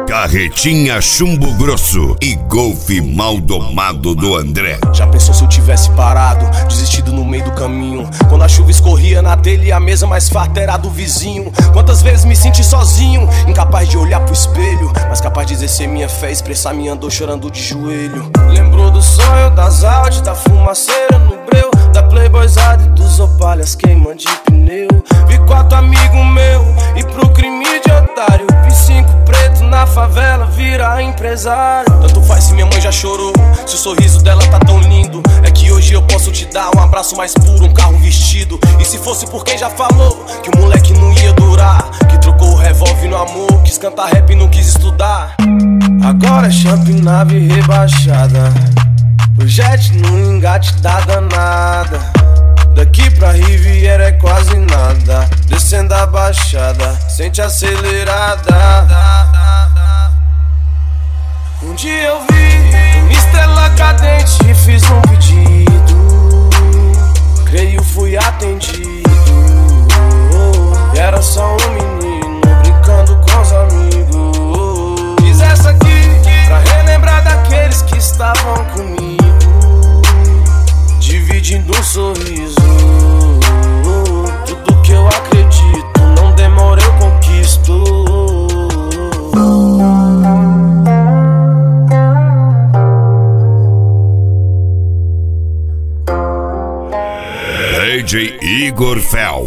Carretinha Chumbo Grosso e golfe mal domado do André. Já pensou se eu tivesse parado, desistido no meio do caminho? Quando a chuva escorria na telha e a mesa mais farta era do vizinho. Quantas vezes me senti sozinho, incapaz de olhar pro espelho, mas capaz de exercer minha fé, expressar minha dor chorando de joelho. Lembrou do sonho, das Audi, da fumaceira no breu, da Playboyzada e dos opalhas queimando de pneu. Vi 4 amigos meu e pro crime de otário, vi 5 preto na favela virar empresário. Tanto faz se minha mãe já chorou, se o sorriso dela tá tão lindo. É que hoje eu posso te dar um abraço mais puro, um carro vestido. E se fosse por quem já falou que o moleque não ia durar, que trocou o revólver no amor, quis cantar rap e não quis estudar. Agora é champ, nave rebaixada, o jet no engate da danada. Daqui pra Riviera é quase nada, descendo a baixada, sente acelerada. Um dia eu vi uma estrela cadente e fiz um pedido, creio fui atendido. E era só um menino brincando com os amigos. Fiz essa aqui pra relembrar daqueles que estavam comigo, dividindo um sorriso. Tudo que eu acredito, não demora eu conquisto. DJ Igor Fel.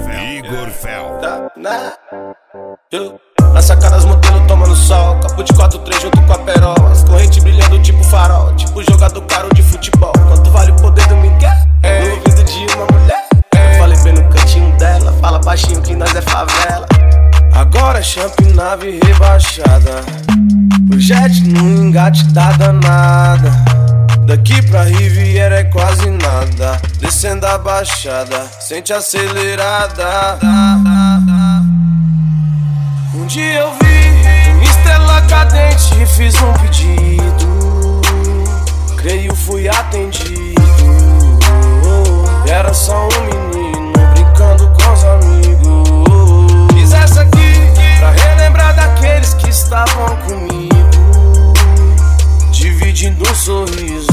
Na sacada as modelos tomando sol, capo de 4-3 junto com a perola, as correntes brilhando tipo farol, tipo jogador caro de futebol. Quanto vale o poder do Miguel? No ouvido de uma mulher. Eu falei bem no cantinho dela, fala baixinho que nós é favela. Agora é champ, nave rebaixada, o jet no engate da danada. Daqui pra Riviera é quase nada, descendo a baixada, sente acelerada. Um dia eu vi uma estrela cadente e fiz um pedido, creio fui atendido. E era só um menino brincando com os amigos. Fiz essa aqui pra relembrar daqueles que estavam comigo, dividindo um sorriso.